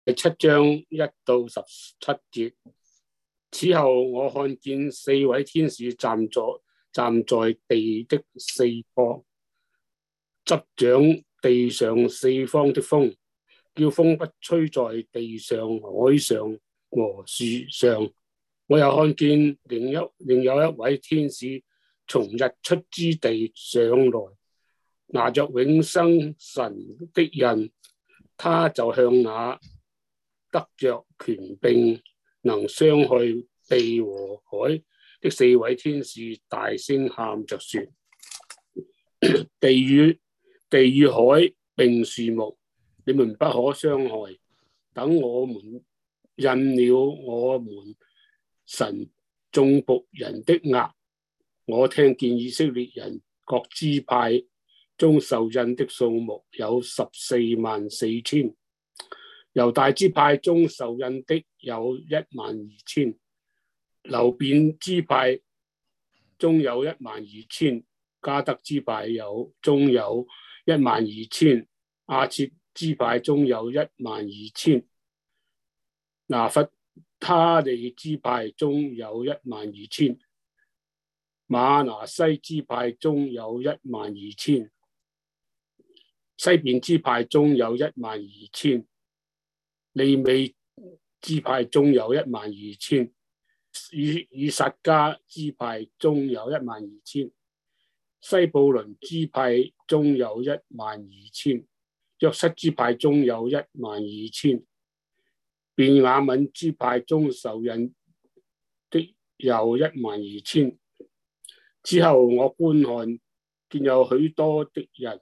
7章1到17節。此後我看見4位天使站在地的四方，執掌地上四方的風，叫風不吹在地上、海上和樹上。我又看見另有一位天使從日出之地上來，拿着永生神的印，他就向那得着權柄能傷害地和海的4位天使大聲喊着說：地與海並樹木，你們不可傷害，等我們印了我們神眾僕人的額。我聽見以色列人各支派中受印的數目有144000，猶大支派中受印的有12000，流便支派中有12000，迦得支派中有12000，亞設支派中有12000，拿弗他利支派中有12000，馬拿西支派中有12000，西便支派中有12000，利未支派中有12000，以撒迦支派中有12000，西布倫支派中有12000，約瑟支派中有12000，便雅憫支派中受印的有12000。之後我觀看，見有許多的人，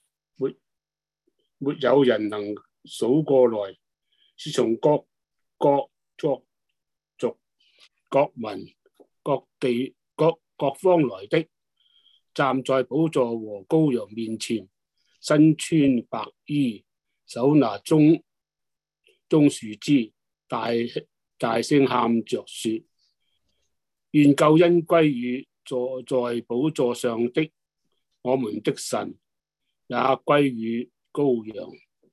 沒有人能數過來，是從各國、各族、各民、各地、各方來的，站在寶座和羔羊面前，身穿白衣，手拿棕樹枝，大聲喊着說：願救恩歸於坐在寶座上的我們的神，也歸於羔羊。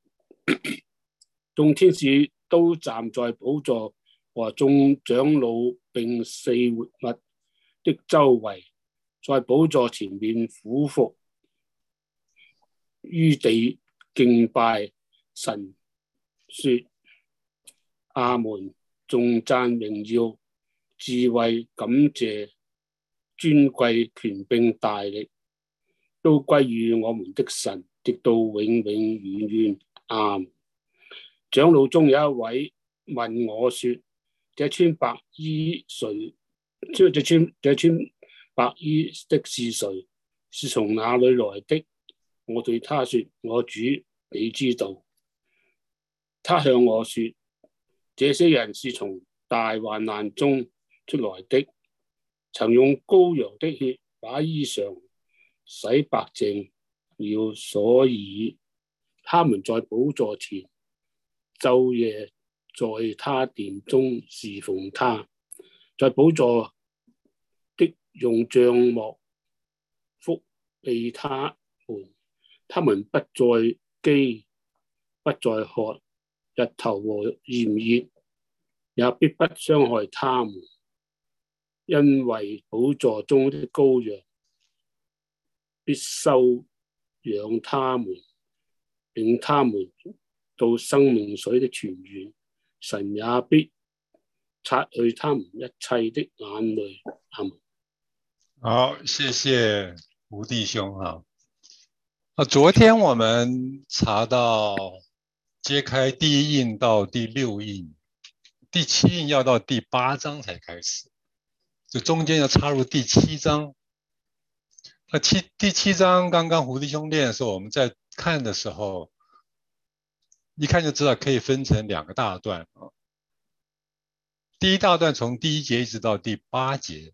眾天使都站在寶座和眾長老並4活物的周圍，在寶座前面俯伏於地敬拜神，說：阿門！頌讚榮耀、智慧、感謝、尊貴、權柄、大力，都歸於我們的神，直到永永遠遠。阿門。長老中有一位問我說：這穿白衣的是誰？是從哪裏來的？我對他說：我主，你知道。他向我說：這些人是從大患難中出來的，曾用羔羊的血把衣裳洗白淨了，所以他們在寶座前晝夜在他殿中侍奉他，在寶座的用帳幕覆庇他們，他們不再飢，不再渴，日頭和炎熱也必不傷害他們，因為寶座中的羔羊必收養他們，領他們到生命水的泉源，神也必擦去他們一切的眼淚。阿們。 好，謝謝吳弟兄哈。昨天我們查到揭開第1印到第6印，第7印要到第8章才開始，就中間要插入第7章。那第7章剛剛胡弟兄念的時候，我們在看的時候，一看就知道可以分成2個大段啊。第一大段從第1節一直到第8節。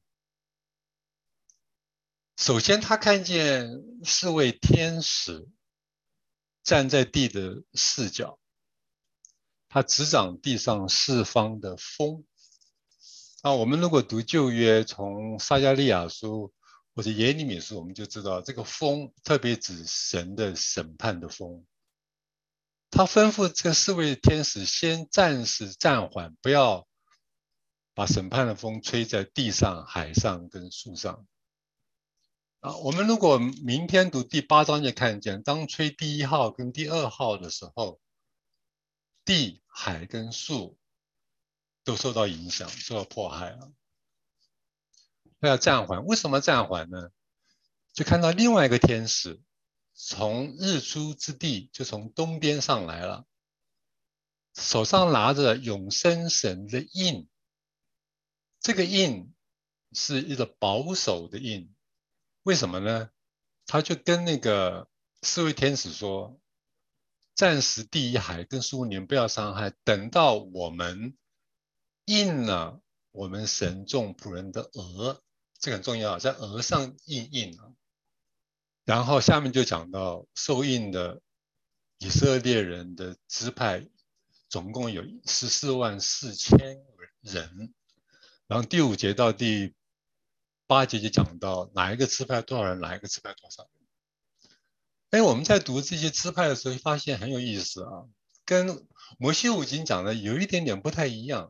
首先他看見4位天使站在地的4角，他執掌地上四方的風。我們如果讀舊約，從撒迦利亞書或者耶利米書，我們就知道這個風特別指神的審判的風。 他吩咐这四位天使先暂时暂缓，不要把审判的风吹在地上、海上跟树上。我们如果明天读第8章就看见，当吹第1号跟第2号的时候，地、海跟树都受到影响，受到迫害了。要暂缓，为什么暂缓呢？就看到另外一个天使从日出之地，就从东边上来了，手上拿着永生神的印。这个印是一个保守的印，为什么呢？他就跟那个4位天使说，暂时地一海跟树你们不要伤害，等到我们印了我们神众仆人的额，这个很重要，在额上印了。然后下面就讲到受印的以色列人的支派总共有144000人。然后第5节到第8节就讲到哪一个支派多少人，哪一个支派多少人。我们在读这些支派的时候发现很有意思啊，跟摩西五经讲的有一点点不太一样。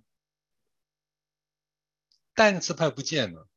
但支派不见了，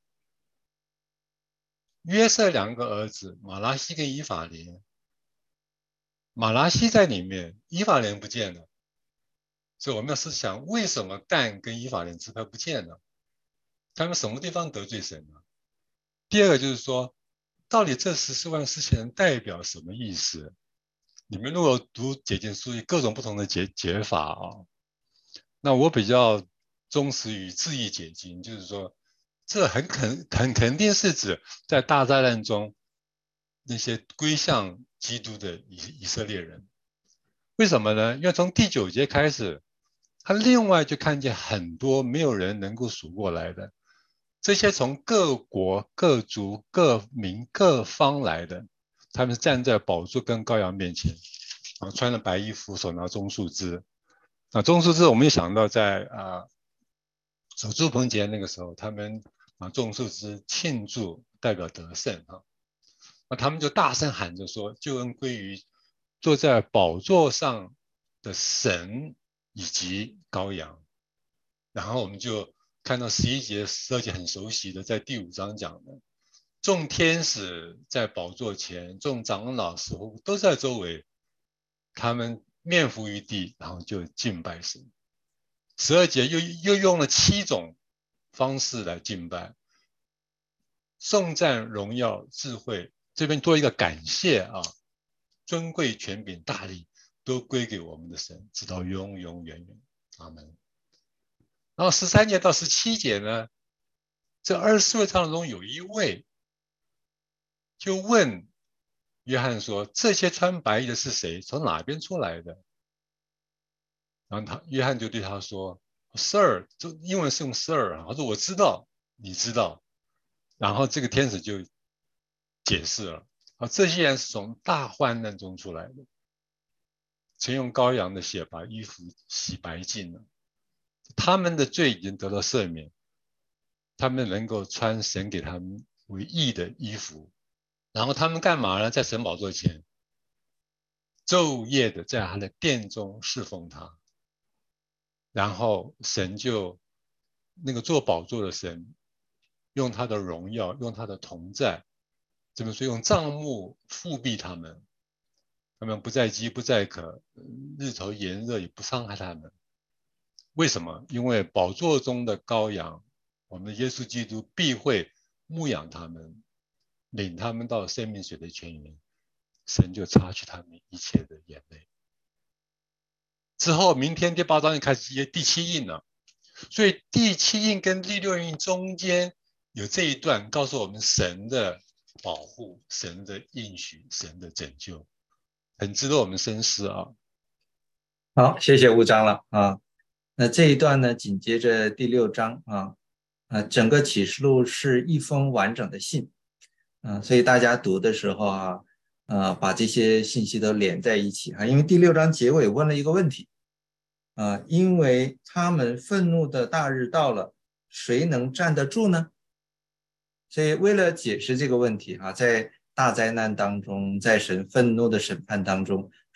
约瑟2个儿子马拉西跟以法莲，马拉西在里面，以法莲不见了。所以我们要思想，为什么但跟以法莲支派不见了？他们什么地方得罪神呢？第二个就是说，到底这144000人代表什么意思？你们如果读解经书，有各种不同的解法啊。那我比较忠实于字义解经，就是说，这很肯定是指在大灾难中那些归向基督的以色列人。为什么呢？因为从第9节开始，他另外就看见很多没有人能够数过来的，这些从各国、各族、各民、各方来的，他们站在宝座跟羔羊面前，穿了白衣服，手拿棕树枝。棕树枝我们也想到在守住棚节那个时候，他们种树枝庆祝，代表得胜啊。那他们就大声喊着说：“救恩归于坐在宝座上的神以及羔羊。”然后我们就看到11节、12节很熟悉的，在第5章讲的，众天使在宝座前，众长老使徒都在周围，他们面伏于地，然后就敬拜神。12节又用了7种方式来敬拜，颂赞、荣耀、智慧，这边做一个感谢啊，尊贵、权柄、大力都归给我们的神，直到永永远远。阿门。然后13节到17节呢，这24位长老中有一位就问约翰说：“这些穿白衣的是谁？从哪边出来的？”然后约翰就对他说 ：“Sir， 就英文是用 Sir， 他说我知道，你知道。”然后这个天使就解释了：“这些人是从大患难中出来的，曾用羔羊的血把衣服洗白净了，他们的罪已经得到赦免，他们能够穿神给他们为义的衣服。然后他们干嘛呢？在神宝座前，昼夜的在他的殿中侍奉他。然后神就那个做宝座的神，用他的荣耀，用他的同在，怎么说？用帐幕覆庇他们，他们不再饥不再渴，日头炎热也不伤害他们。为什么？因为宝座中的羔羊，我们的耶稣基督必会牧养他们，领他们到生命水的泉源，神就擦去他们一切的眼泪。之后，明天第8章就开始接第7印了。所以第7印跟第6印中间有这一段，告诉我们神的保护、神的应许、神的拯救，很值得我们深思啊。 好，谢谢吴长老啊。那这一段呢，紧接着第6章啊，整个启示录是一封完整的信所以大家读的时候把这些信息都连在一起因为第6章结尾问了一个问题因为他们愤怒的大日到了，谁能站得住呢？所以为了解释这个问题在大灾难当中，在神愤怒的审判当中，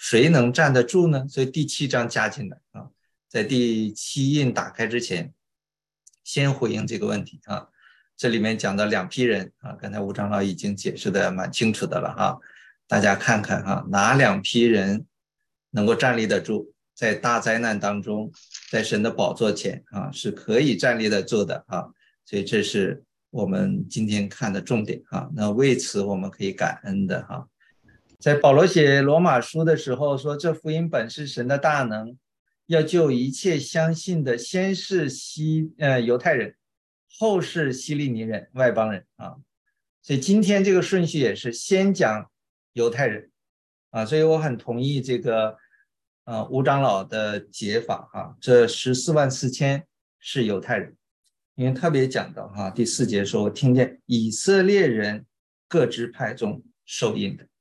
谁能站得住呢？所以第7章加进来啊，在第7印打开之前，先回应这个问题啊。这里面讲到2批人啊，刚才吴长老已经解释的蛮清楚的了哈，大家看看哈，哪2批人能够站立得住，在大灾难当中，在神的宝座前啊，是可以站立得住的啊，所以这是我们今天看的重点啊。那为此我们可以感恩的哈。在保罗写罗马书的时候说，这福音本是神的大能，要救一切相信的，先是犹太人，后是希利尼人、外邦人啊。所以今天这个顺序也是先讲犹太人啊，所以我很同意这个吴长老的解法啊，这144000是犹太人，因为特别讲到哈，第4节说，我听见以色列人各支派中受印的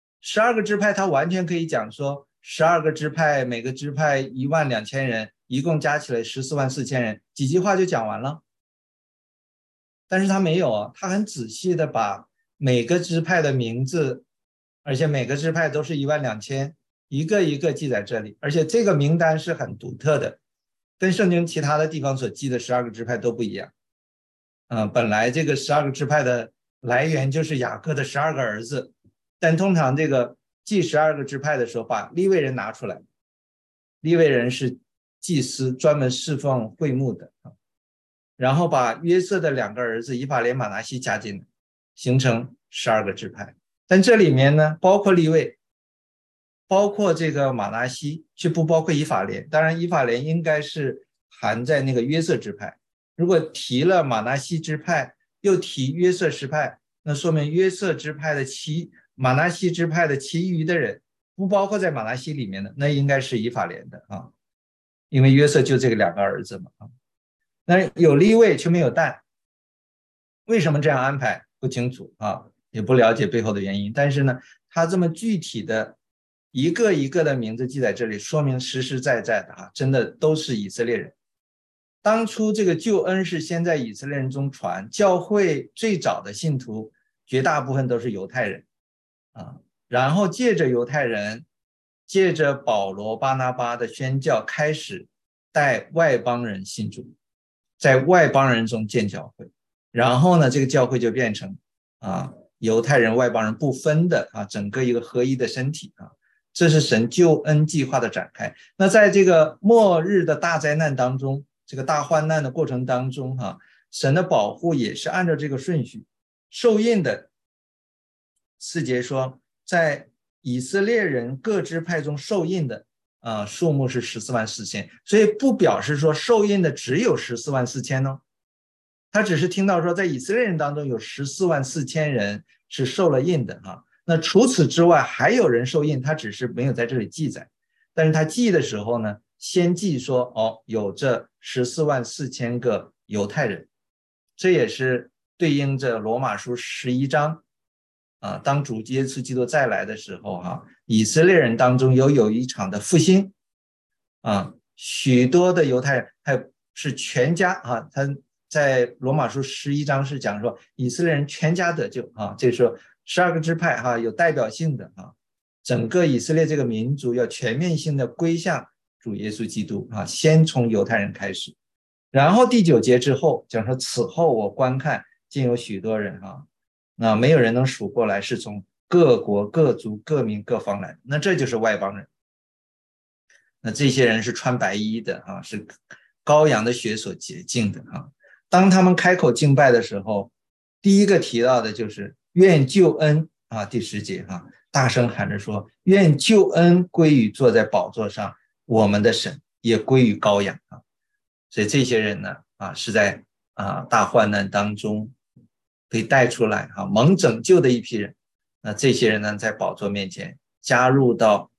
12个支派，他完全可以讲说12个支派，每个支派12000人，一共加起来144000人，几句话就讲完了。但是他没有啊，他很仔细的把每个支派的名字，而且每个支派都是12000，一个一个记在这里，而且这个名单是很独特的，跟圣经其他的地方所记的12个支派都不一样。本来这个12个支派的来源就是雅各的12个儿子，但通常这个记12个支派的时候，把利未人拿出来，利未人是祭司，专门侍奉会幕的，然后把约瑟的2个儿子以法莲、马拿西加进来，形成12个支派。但这里面呢，包括利未，包括这个马拿西，却不包括以法莲。当然以法莲应该是含在那个约瑟支派，如果提了马拿西支派又提约瑟支派，那说明约瑟支派的马拿西支派的其余的人不包括在马拿西里面的，那应该是以法莲的啊，因为约瑟就这个2个儿子嘛啊。那有利未却没有但，为什么这样安排不清楚啊，也不了解背后的原因。但是呢，他这么具体的一个一个的名字记在这里，说明实实在在的啊，真的都是以色列人。当初这个救恩是先在以色列人中传，教会最早的信徒绝大部分都是犹太人啊，然后借着犹太人，借着保罗、巴拿巴的宣教，开始带外邦人信主，在外邦人中建教会，然后呢，这个教会就变成犹太人、外邦人不分的啊，整个一个合一的身体啊，这是神救恩计划的展开。那在这个末日的大灾难当中，这个大患难的过程当中神的保护也是按照这个顺序。受印的4节说，在以色列人各支派中受印的数目是144000，所以不表示说受印的只有144000哦，他只是听到说在以色列人当中有144000人是受了印的那除此之外还有人受印，他只是没有在这里记载，但是他记的时候呢，先记说有这144000个犹太人，这也是对应着罗马书11章当主耶稣基督再来的时候以色列人当中有一场的复兴许多的犹太人还是全家他在罗马书11章是讲说以色列人全家得救这时候12个支派有代表性的整个以色列这个民族要全面性的归向主耶稣基督先从犹太人开始。然后第9节之后讲说，此后我观看竟有许多人那没有人能数过来，是从各国各族各民各方来的，那这就是外邦人。那这些人是穿白衣的是羔羊的血所洁净的当他们开口敬拜的时候，第一个提到的就是愿救恩第10节大声喊着说，愿救恩归于坐在宝座上我们的神，也归于羔羊所以这些人呢是在大患难当中被带出来蒙拯救的一批人。那这些人呢，在宝座面前加入到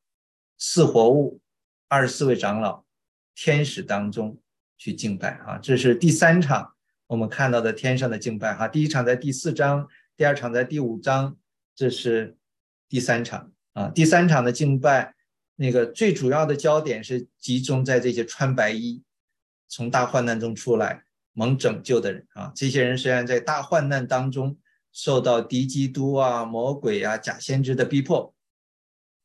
4活物、24位长老、天使当中去敬拜这是第3场我们看到的天上的敬拜第一场在第4章，第2场在第5章，这是第3场第3场的敬拜，那个最主要的焦点是集中在这些穿白衣从大患难中出来蒙拯救的人这些人虽然在大患难当中受到敌基督魔鬼假先知的逼迫，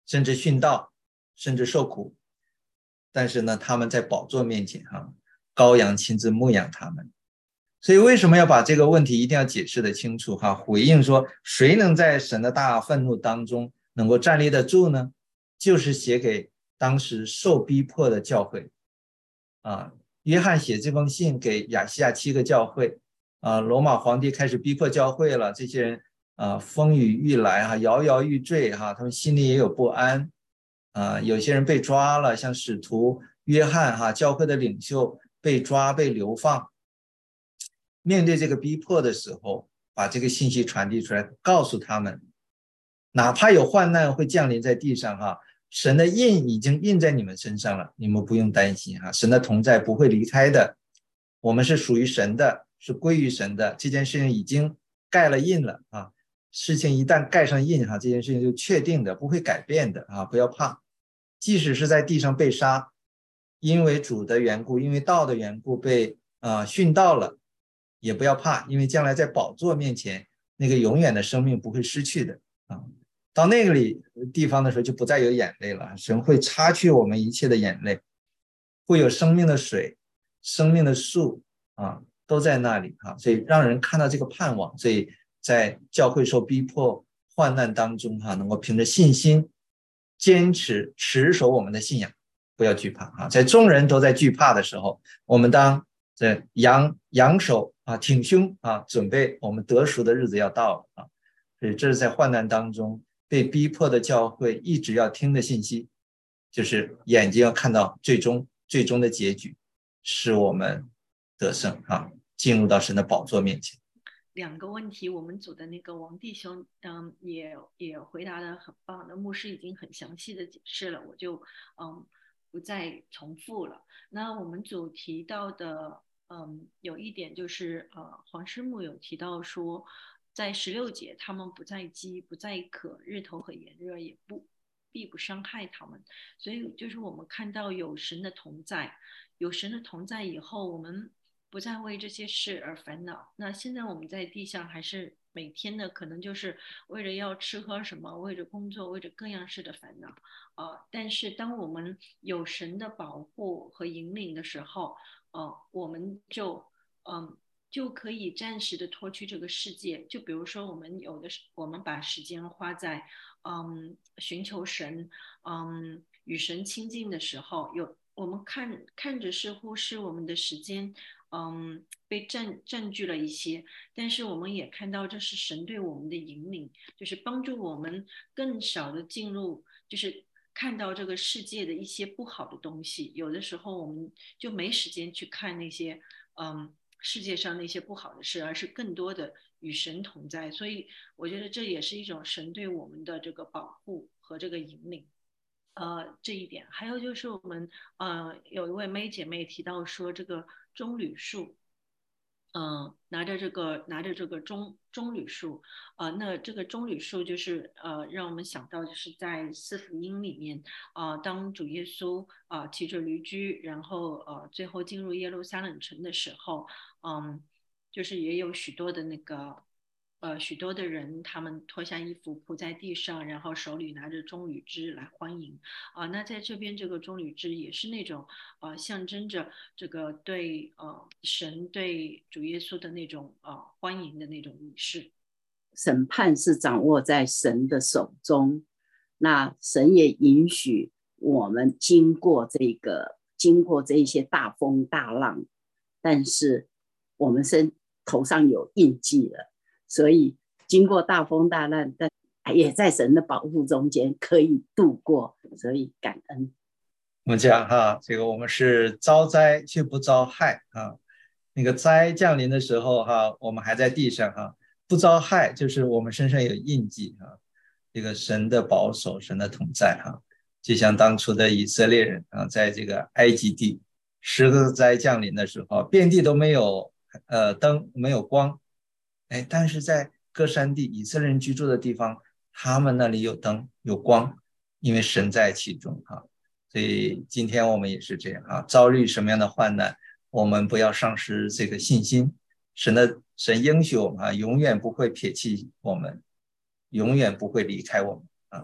甚至殉道，甚至受苦。但是呢，他们在宝座面前羔羊亲自牧养他们。所以为什么要把这个问题一定要解释得清楚回应说谁能在神的大愤怒当中能够站立得住呢？就是写给当时受逼迫的教会约翰写这封信给亚细亚7个教会罗马皇帝开始逼迫教会了，这些人风雨欲来摇摇欲坠他们心里也有不安有些人被抓了，像使徒约翰教会的领袖被抓被流放。面对这个逼迫的时候，把这个信息传递出来，告诉他们哪怕有患难会降临在地上神的印已经印在你们身上了，你们不用担心神的同在不会离开的，我们是属于神的，是归于神的，这件事情已经盖了印了事情一旦盖上印这件事情就确定的，不会改变的不要怕。即使是在地上被杀，因为主的缘故，因为道的缘故被殉道了，也不要怕，因为将来在宝座面前那个永远的生命不会失去的到那个地方的时候就不再有眼泪了，神会擦去我们一切的眼泪，会有生命的水，生命的树都在那里所以让人看到这个盼望。所以在教会受逼迫患难当中能够凭着信心坚持持守我们的信仰，不要惧怕在众人都在惧怕的时候，我们当扬手挺胸准备我们得赎的日子要到了所以这是在患难当中被逼迫的教会一直要听的信息，就是眼睛要看到最终的结局，使我们得胜进入到神的宝座面前。 2个问题，我们组的那个王弟兄也回答得很棒的，牧师已经很详细的解释了，我就不再重复了。那我们组提到的有一点就是黄师母有提到说在16节他们不再饥不再渴，日头和炎热也必不伤害他们。所以就是我们看到有神的同在，有神的同在以后，我们不再为这些事而烦恼。那现在我们在地上还是每天的可能就是为了要吃喝什么，为了工作，为了各样事的烦恼但是当我们有神的保护和引领的时候我们就可以暂时的脱去这个世界。就比如说我们把时间花在寻求神与神亲近的时候，我们看着似乎是我们的时间被占据了一些，但是我们也看到这是神对我们的引领，就是帮助我们更少的进入，就是看到这个世界的一些不好的东西。有的时候我们就没时间去看那些世界上那些不好的事，而是更多的与神同在。所以我觉得这也是一种神对我们的这个保护和这个引领这一点。还有就是我们有一位妹姐妹提到说这个棕榈树拿着这个棕榈树那这个棕榈树就是让我们想到就是在四福音里面当主耶稣骑着驴驹，然后最后进入耶路撒冷城的时候就是也有许多的那个许多的人他们脱下衣服铺在地上，然后手里拿着棕榈枝来欢迎那在这边这个棕榈枝也是那种象征着这个对神对主耶稣的那种欢迎的那种仪式。 审判是掌握在神的手中，那神也允许我们经过这一些大风大浪，但是我们头上有印记了，所以经过大风大浪，但也在神的保护中间可以度过，所以感恩。 我们讲这个我们是遭灾却不遭害那个灾降临的时候我们还在地上不遭害就是我们身上有印记这个神的保守，神的同在就像当初的以色列人在这个埃及地10个灾降临的时候，遍地都没有灯，没有光但是在歌珊地以色列人居住的地方，他们那里有灯有光，因为神在其中所以今天我们也是这样遭遇什么样的患难，我们不要丧失这个信心。神应许我们永远不会撇弃我们，永远不会离开我们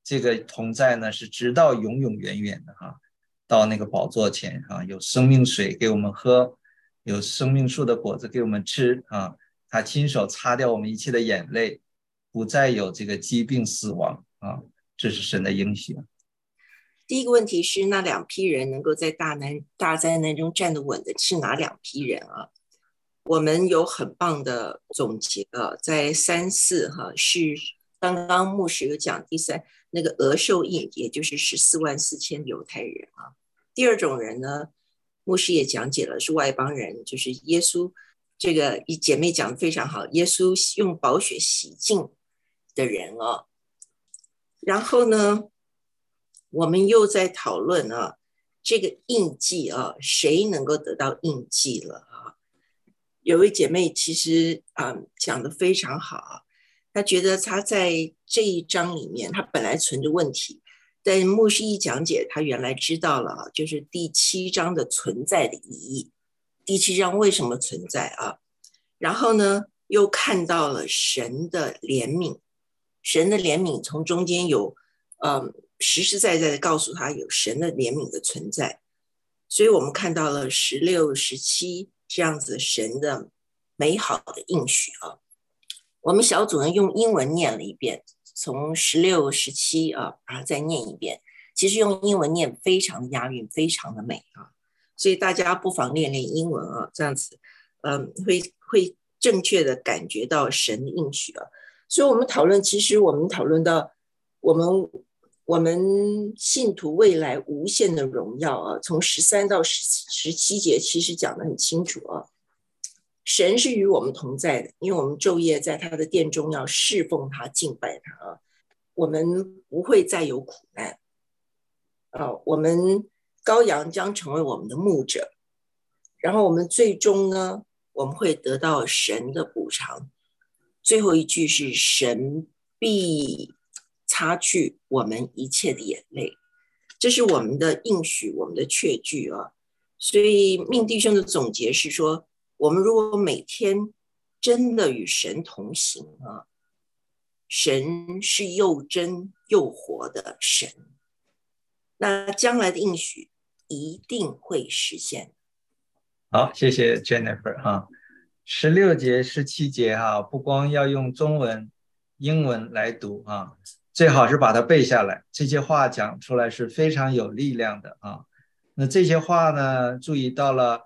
这个同在呢是直到永永远远的哈，到那个宝座前啊，有生命水给我们喝，有生命树的果子给我们吃啊，他亲手擦掉我们一切的眼泪，不再有这个疾病死亡啊，这是神的应许。 第一个问题是，那2批人能够在大灾难中站得稳的是哪2批人啊？我们有很棒的总结啊，在3、4哈，是刚刚牧师有讲第3那个额受印，也就是144000犹太人啊。第2种人呢，牧师也讲解了，是外邦人，就是耶稣这个姐妹讲得非常好，耶稣用宝血洗净的人啊。然后呢，我们又在讨论啊，这个印记啊，谁能够得到印记了啊？有位姐妹其实讲得非常好啊，她觉得她在这一章里面，她本来存着问题，但牧师一讲解，她原来知道了啊，就是第7章的存在的意义，第7章为什么存在啊？然后呢，又看到了神的怜悯，神的怜悯从中间有实实在在的告诉他有神的怜悯的存在，所以我们看到了16、17这样子神的美好的应许啊。我们小组呢用英文念了一遍，从16、17再念一遍，其实用英文念非常的押韵，非常的美啊，所以大家不妨练练英文啊，这样子会正确的感觉到神的应许啊。所以我们讨论，其实我们讨论到我们信徒未来无限的荣耀啊，从13到17节其实讲得很清楚啊。神是与我们同在的，因为我们昼夜在他的殿中要侍奉他、敬拜他啊。我们不会再有苦难啊，我们羔羊将成为我们的牧者，然后我们最终呢，我们会得到神的补偿。最后一句是神必擦去我们一切的眼泪，这是我们的应许，我们的确据啊。所以命弟兄的总结是说，我们如果每天真的与神同行啊，神是又真又活的神，那将来的应许一定会实现。 好，谢谢 Jennifer 哈。16节、17节哈，不光要用中文、英文来读啊，最好是把它背下来。这些话讲出来是非常有力量的啊。那这些话呢，注意到了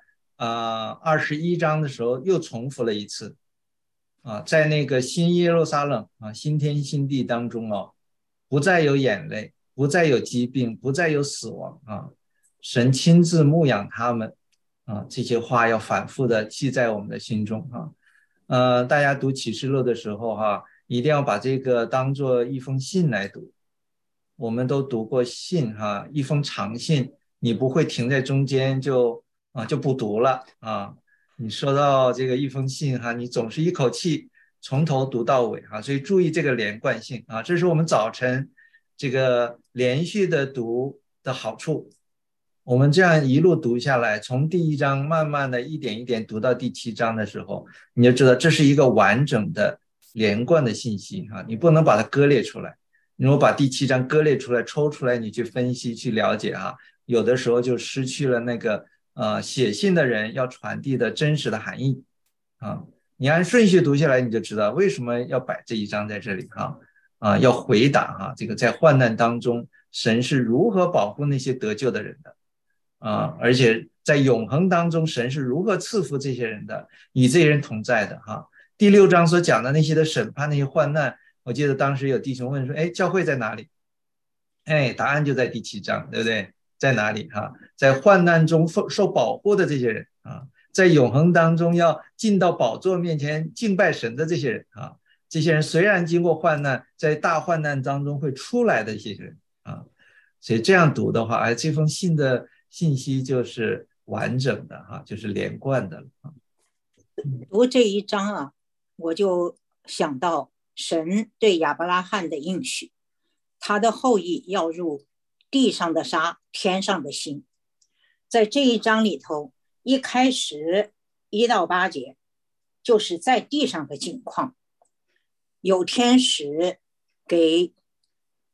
21章的时候又重复了一次啊，在那个新耶路撒冷啊，新天新地当中哦，不再有眼泪，不再有疾病，不再有死亡啊，神亲自牧养他们。这些话要反复的记在我们的心中大家读启示录的时候一定要把这个当作一封信来读。我们都读过信一封长信，你不会停在中间就不读了你收到这个一封信你总是一口气从头读到尾所以注意这个连贯性这是我们早晨这个连续的读的好处。我们这样一路读下来，从第1章慢慢的一点一点读到第7章的时候，你就知道这是一个完整的连贯的信息你不能把它割裂出来。如果把第7章割裂出来抽出来，你去分析去了解有的时候就失去了那个写信的人要传递的真实的含义你按顺序读下来，你就知道为什么要摆这一章在这里要回答这个在患难当中神是如何保护那些得救的人的而且在永恒当中神是如何赐福这些人的，与这些人同在的第6章所讲的那些的审判，那些患难，我记得当时有弟兄问说教会在哪里？答案就在第7章，对不对？在哪里在患难中受保护的这些人在永恒当中要进到宝座面前敬拜神的这些人这些人虽然经过患难，在大患难当中会出来的一些人所以这样读的话这封信的信息就是完整的就是连贯的了读这一章我就想到神对亚伯拉罕的应许，他的后裔要入地上的沙，天上的星。在这一章里头，一开始1到8节就是在地上的境况，有天使给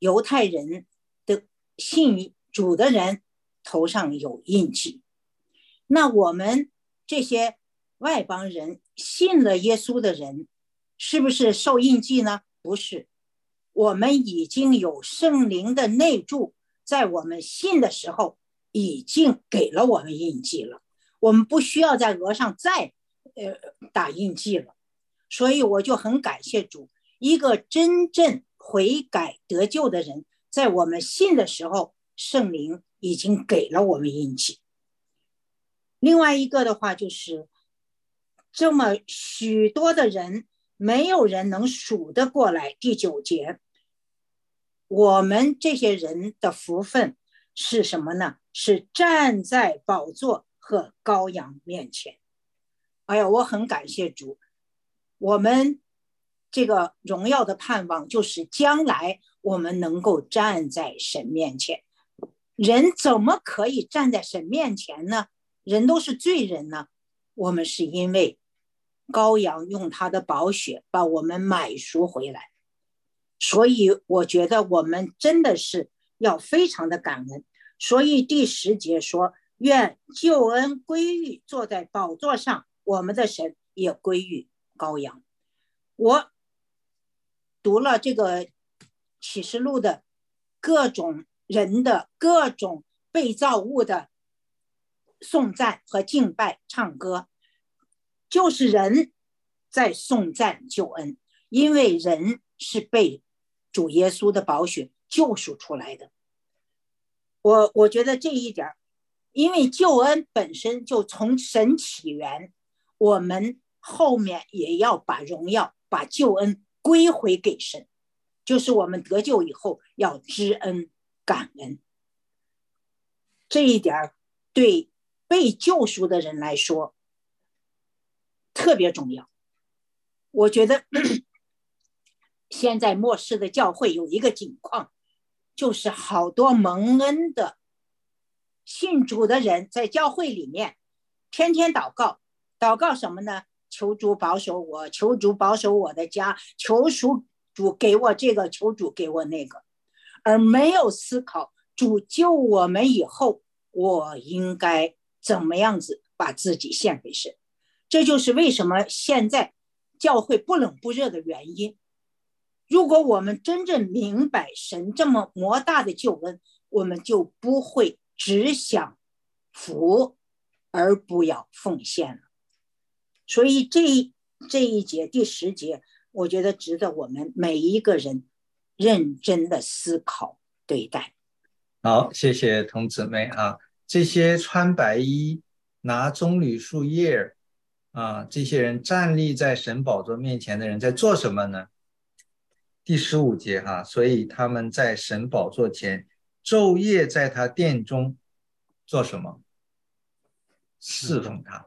犹太人的信主的人头上有印记。那我们这些外邦人信了耶稣的人，是不是受印记呢？不是，我们已经有圣灵的内住，在我们信的时候已经给了我们印记了，我们不需要在额上再打印记了。所以我就很感谢主，一个真正悔改得救的人，在我们信的时候，圣灵已经给了我们印记。另外一个的话，就是这么许多的人，没有人能数得过来。第9节，我们这些人的福分是什么呢？是站在宝座和羔羊面前。哎呀，我很感谢主，我们这个荣耀的盼望就是将来我们能够站在神面前。人怎么可以站在神面前呢？人都是罪人呢。我们是因为羔羊用他的宝血把我们买赎回来，所以我觉得我们真的是要非常的感恩。所以第10节说，愿救恩归于坐在宝座上我们的神，也归于羔羊。我读了这个启示录的各种人的各种被造物的颂赞和敬拜唱歌，就是人在颂赞救恩，因为人是被主耶稣的宝血救赎出来的。我觉得这一点，因为救恩本身就从神起源，我们后面也要把荣耀把救恩归回给神，就是我们得救以后要知恩感恩。这一点对被救赎的人来说特别重要。我觉得现在末世的教会有一个情况，就是好多蒙恩的信主的人在教会里面天天祷告，祷告什么呢？求主保守我，求主保守我的家，求主给我这个，求主给我那个，而没有思考主救我们以后我应该怎么样子把自己献给神。这就是为什么现在教会不冷不热的原因。如果我们真正明白神这么莫大的救恩，我们就不会只想福而不要奉献了。所以这一节第10节，我觉得值得我们每一个人认真的思考对待。 好，谢谢童姊妹啊。这些穿白衣拿棕榈树叶这些人站立在神宝座面前的人在做什么呢？第15节所以他们在神宝座前昼夜在他殿中做什么？侍奉他。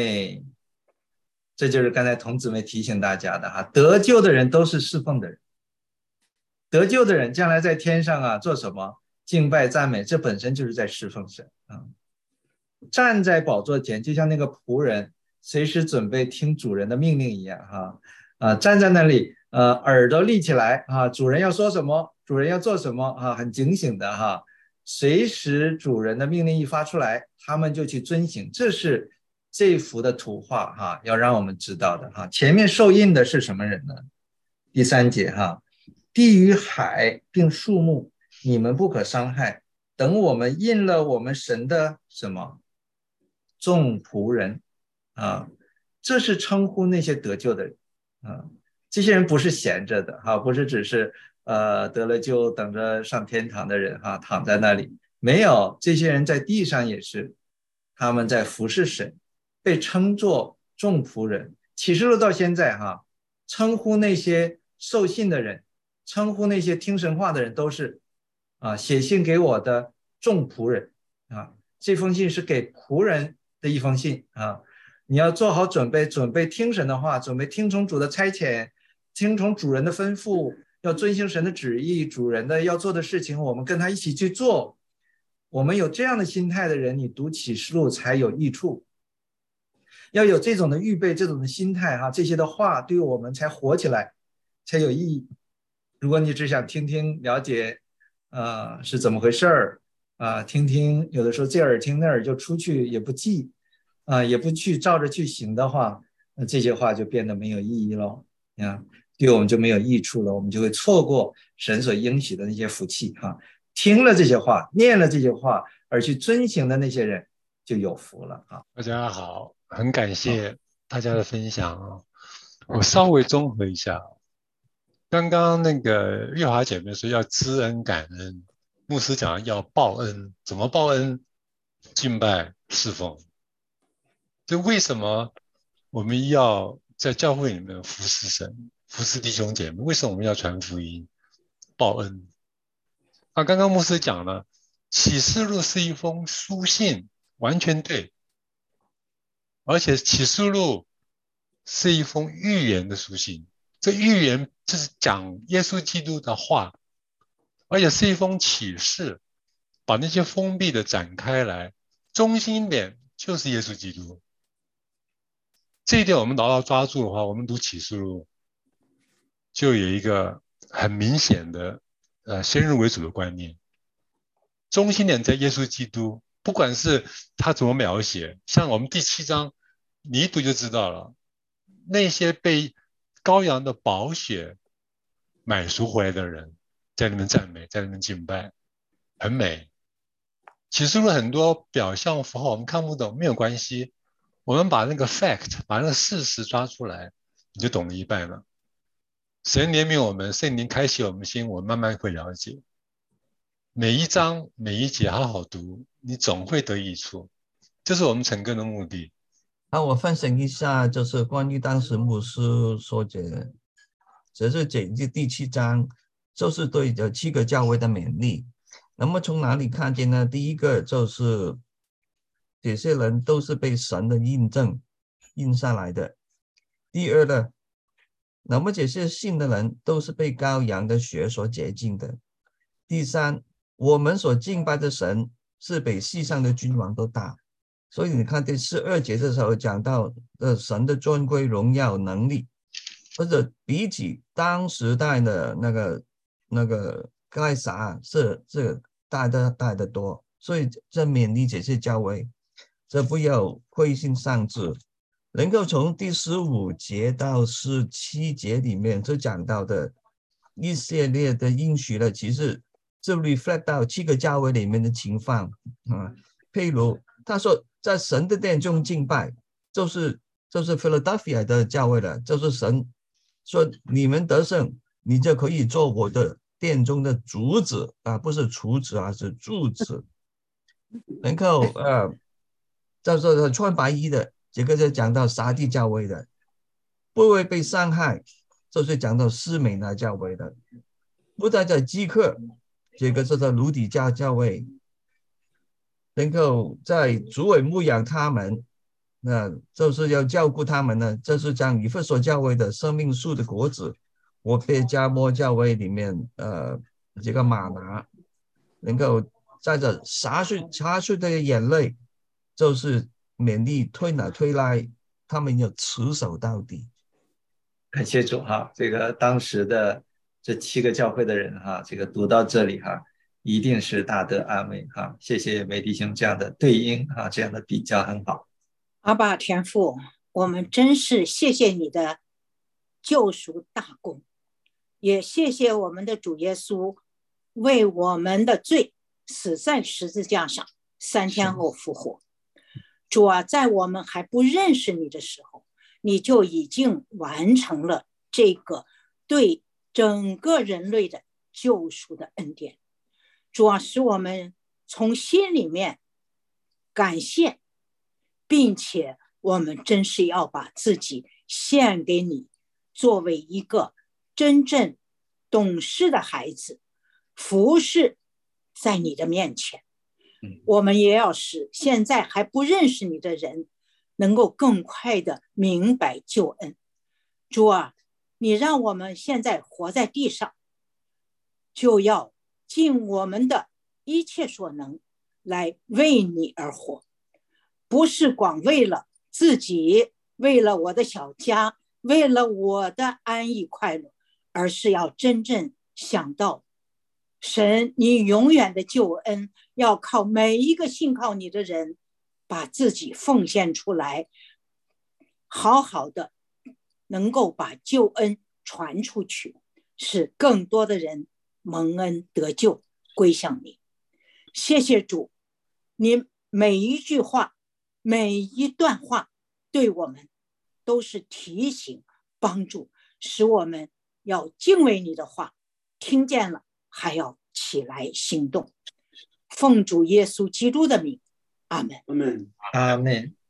这就是刚才童姊妹提醒大家的得救的人都是侍奉的人，得救的人将来在天上做什么？敬拜赞美，这本身就是在侍奉神站在宝座前，就像那个仆人随时准备听主人的命令一样站在那里耳朵立起来主人要说什么，主人要做什么很警醒的随时主人的命令一发出来，他们就去遵行。这是这幅的图画要让我们知道的前面受印的是什么人呢？第3节地与海并树木你们不可伤害，等我们印了我们神的什么众仆人这是称呼那些得救的人这些人不是闲着的不是只是得了救等着上天堂的人躺在那里，没有，这些人在地上也是，他们在服侍神，被称作众仆人。启示录到现在称呼那些受信的人，称呼那些听神话的人都是写信给我的众仆人这封信是给仆人的一封信你要做好准备，准备听神的话，准备听从主的差遣，听从主人的吩咐，要遵行神的旨意，主人的要做的事情我们跟他一起去做。我们有这样的心态的人，你读启示录才有益处。要有这种的预备，这种的心态这些的话对我们才活起来，才有意义。如果你只想听听了解是怎么回事儿听听，有的时候这耳听那耳就出去也不记也不去照着去行的话，那这些话就变得没有意义了对我们就没有益处了，我们就会错过神所应许的那些福气听了这些话，念了这些话，而去遵行的那些人就有福了大家好，很感谢大家的分享我稍微综合一下，刚刚那个月华姐妹说要知恩感恩，牧师讲要报恩，怎么报恩？敬拜侍奉。就为什么我们要在教会里面服侍神、服侍弟兄姐妹？为什么我们要传福音、报恩？刚刚牧师讲了，启示录是一封书信，完全对。而且启示录是一封预言的书信，这预言就是讲耶稣基督的话，而且是一封启示，把那些封闭的展开来，中心点就是耶稣基督。这一点我们牢牢抓住的话，我们读启示录就有一个很明显的先入为主的观念，中心点在耶稣基督，不管是他怎么描写，像我们第7章你一读就知道了，那些被羔羊的宝血买赎回来的人在那边赞美，在那边敬拜，很美。启示录很多表象符号我们看不懂，没有关系，我们把那个 fact 把那个事实抓出来，你就懂了一半了。神怜悯我们，圣灵开启我们心，我们慢慢会了解。每一章每一节好好读，你总会得益处，这是我们成根的目的。 我分享一下，就是关于当时牧师说的，这是第7章，就是对这7个教会的勉励。那么从哪里看见呢？第一个就是这些人都是被神的印证印下来的。第二呢，那么这些信的人都是被羔羊的血所洁净的。第三，我们所敬拜的神是比世上的君王都大。所以你看第12节的时候讲到神的尊贵、荣耀、能力，或者比起当时代的那个该撒是大的多。所以这勉励这些教会，这不要灰心丧志，能够从第15节到17节里面就讲到的一系列的应许了，其实这 reflect 到7个教会里面的情况譬如他说在神的殿中敬拜，就是 Philadelphia 的教会了，就是神说你们得胜，你就可以做我的殿中的主子不是厨子是柱子。然后叫做穿白衣的，这个就讲到撒狄教会的，不会被伤害，就是讲到斯美拿教会的，不在这饥渴，这个是在卢底家教会。能够在主委牧养他们，那就是要照顾他们呢。这是讲以弗所教会的生命树的果子，我被加摩教会里面这个马拿，能够在这洒出的眼泪，就是勉励推来推来，他们要持守到底。 感谢主这个当时的这7个教会的人这个读到这里一定是大得安慰谢谢梅弟兄这样的对应这样的比较很好。 阿爸天父，我们真是谢谢你的救赎大功，也谢谢我们的主耶稣为我们的罪死在十字架上，3天后复活。主在我们还不认识你的时候，你就已经完成了这个对整个人类的救赎的恩典。主使我们从心里面感谢，并且我们真是要把自己献给你，作为一个真正懂事的孩子，服侍在你的面前。我们也要使现在还不认识你的人能够更快的明白救恩。主你让我们现在活在地上，就要尽我们的一切所能来为你而活，不是光为了自己，为了我的小家，为了我的安逸快乐，而是要真正想到神，你永远的救恩要靠每一个信靠你的人把自己奉献出来，好好的能够把救恩传出去，使更多的人蒙恩得救归向你。谢谢主，你每一句话每一段话对我们都是提醒帮助，使我们要敬畏你的话，听见了还要起来行动。奉主耶稣基督的名，阿们。 阿门。 阿们。